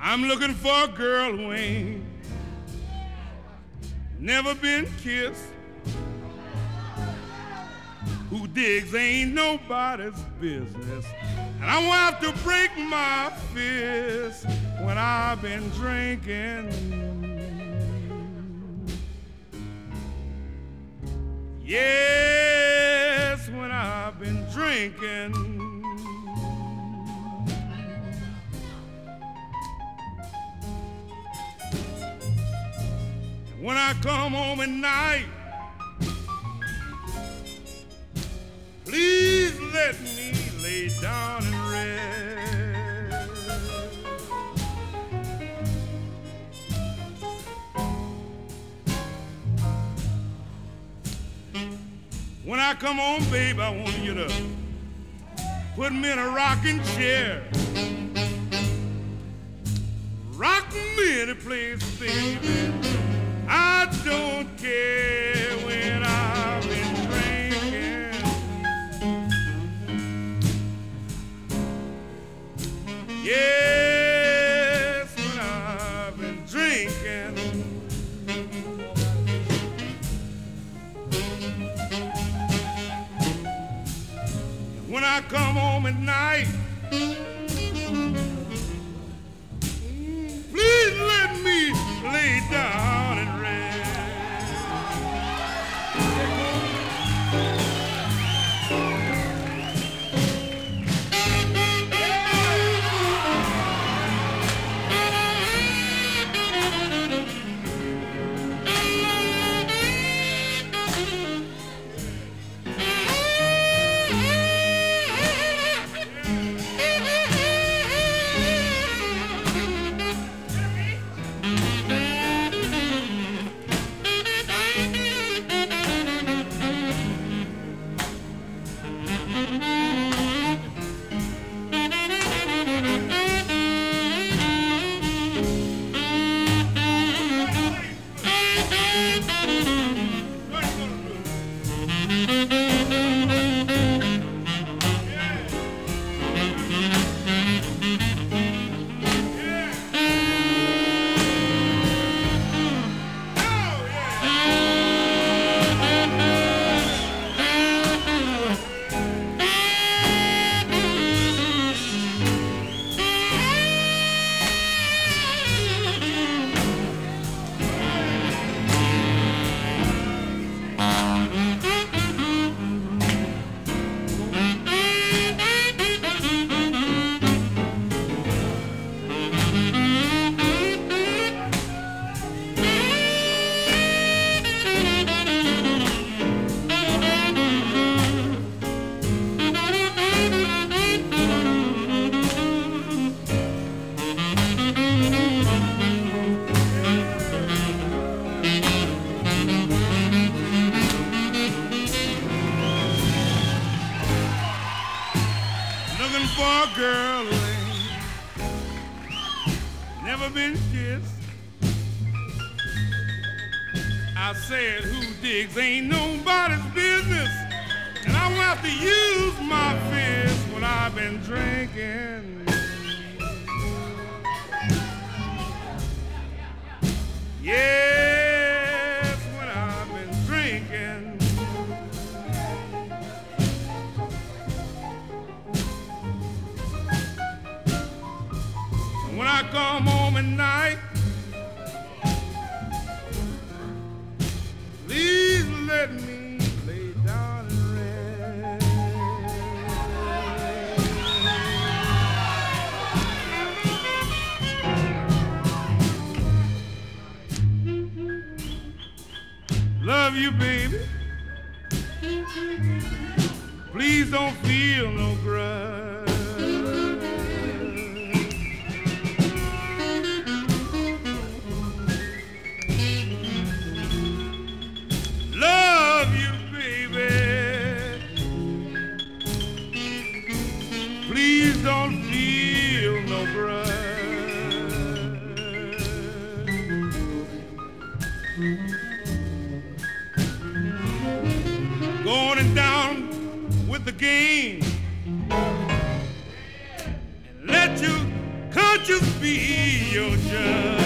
I'm looking for a girl who ain't never been kissed, who digs ain't nobody's business, and I won't have to break my fist when I've been drinking. Yes, when I've been drinking. When I come home at night, please let me lay down and rest. When I come home, babe, I want you to put me in a rocking chair. Rock me any place, baby. I don't care when I've been drinking. Yes, when I've been drinking. When I come home at night, please let me lay down and rest. Looking for a girl who ain't never been kissed. I said, who digs ain't nobody's business, and I will have to use my fist when I've been drinking. Yes, when I've been drinking. When I come home at night, please let me lay down and rest. Love you, baby. Please don't feel no grudge. Don't feel no grudge. Going down with the game and let your country just be your judge.